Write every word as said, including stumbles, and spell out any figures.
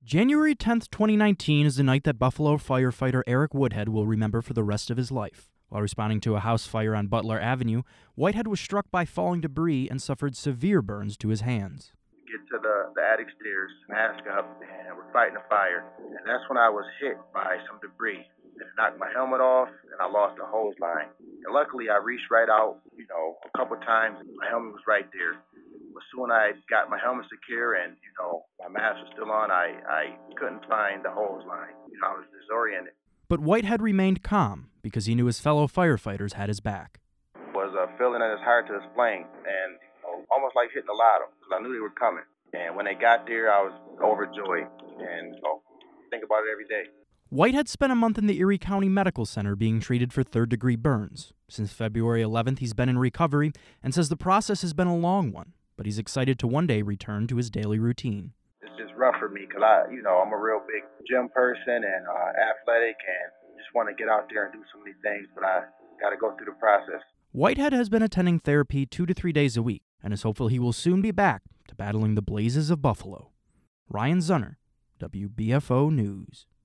January tenth, twenty nineteen is the night that Buffalo firefighter Eric Woodhead will remember for the rest of his life. While responding to a house fire on Butler Avenue, Whitehead was struck by falling debris and suffered severe burns to his hands. Get to the, the attic stairs, mask up, and we're fighting a fire. And that's when I was hit by some debris. And it knocked my helmet off, and I lost the hose line. And luckily, I reached right out, you know, a couple times. My helmet was right there. As soon as I got my helmet secure and, you know, my mask was still on, I, I couldn't find the hose line. You know, I was disoriented. But Whitehead remained calm because he knew his fellow firefighters had his back. It was a feeling that is hard to explain, and you know, almost like hitting a lotto, because I knew they were coming. And when they got there, I was overjoyed, and you know, think about it every day. Whitehead spent a month in the Erie County Medical Center being treated for third-degree burns. Since February eleventh, he's been in recovery and says the process has been a long one, but he's excited to one day return to his daily routine. It's just rough for me because I, you know, I'm a real big gym person and uh, athletic, and just want to get out there and do so many things, but I got to go through the process. Whitehead has been attending therapy two to three days a week and is hopeful he will soon be back to battling the blazes of Buffalo. Ryan Zunner, W B F O News.